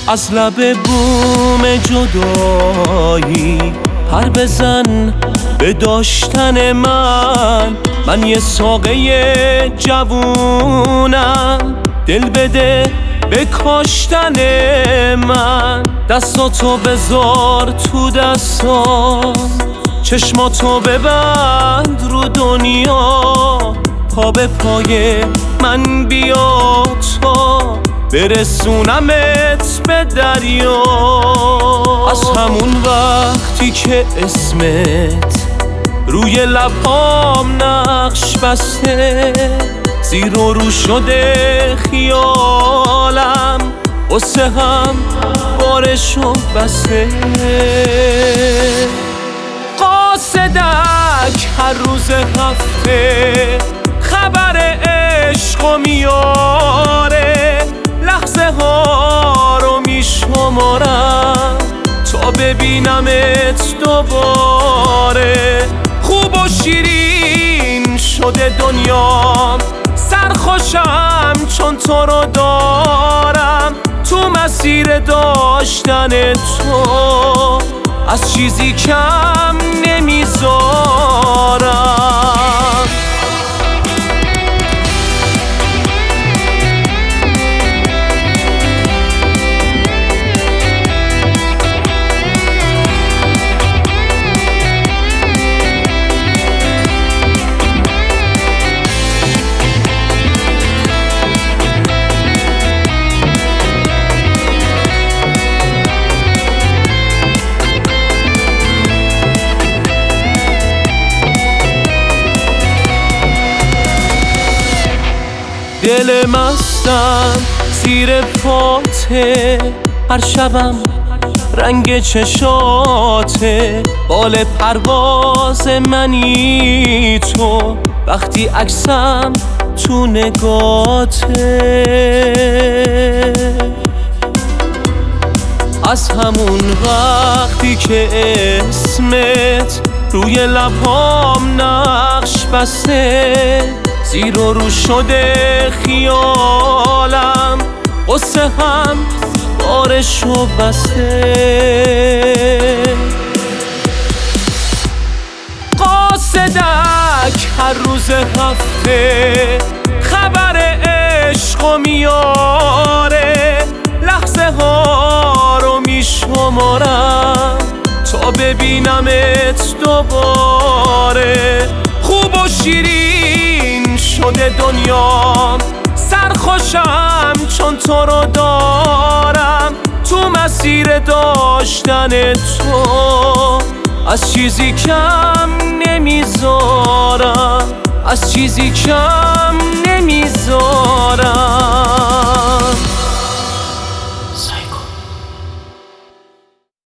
از لب بوم جدایی پر بزن به داشتن من یه ساقه جوونم، دل بده به کاشتن من. دستاتو بذار تو دستام، چشماتو ببند رو دنیا، پا به پای من بیا تا برسونمت به دریا. از همون وقتی که اسمت روی لبام نقش بسته، زیر و رو شده خیالم، قصه هم بارشو بسته. قاصدک هر روز هفته خبر عشقو میاره، لحظه ها رو میشمارم تا ببینمت دوباره. خوب و شیرین شده دنیام، سرخوشم چون تو رو دارم. تو مسیر داشتن تو از چیزی کم نمیذارم. دل مستم زیر پاته، هر شبم رنگ چشاته، بال پرواز منی تو وقتی عکسم تو نگاته. از همون وقتی که اسمت روی لبام نقش بسته، زیر و رو شده خیالم، قصه هم بارشو بسته. قاصدک هر روز هفته خبر عشقو میاره، لحظه ها رو میشمارم تا ببینمت دوباره. خوب و شیرین شده دنیام، سرخوشم چون تو رو دارم. تو مسیر داشتن تو از چیزی کم نمیذارم، از چیزی کم نمیذارم.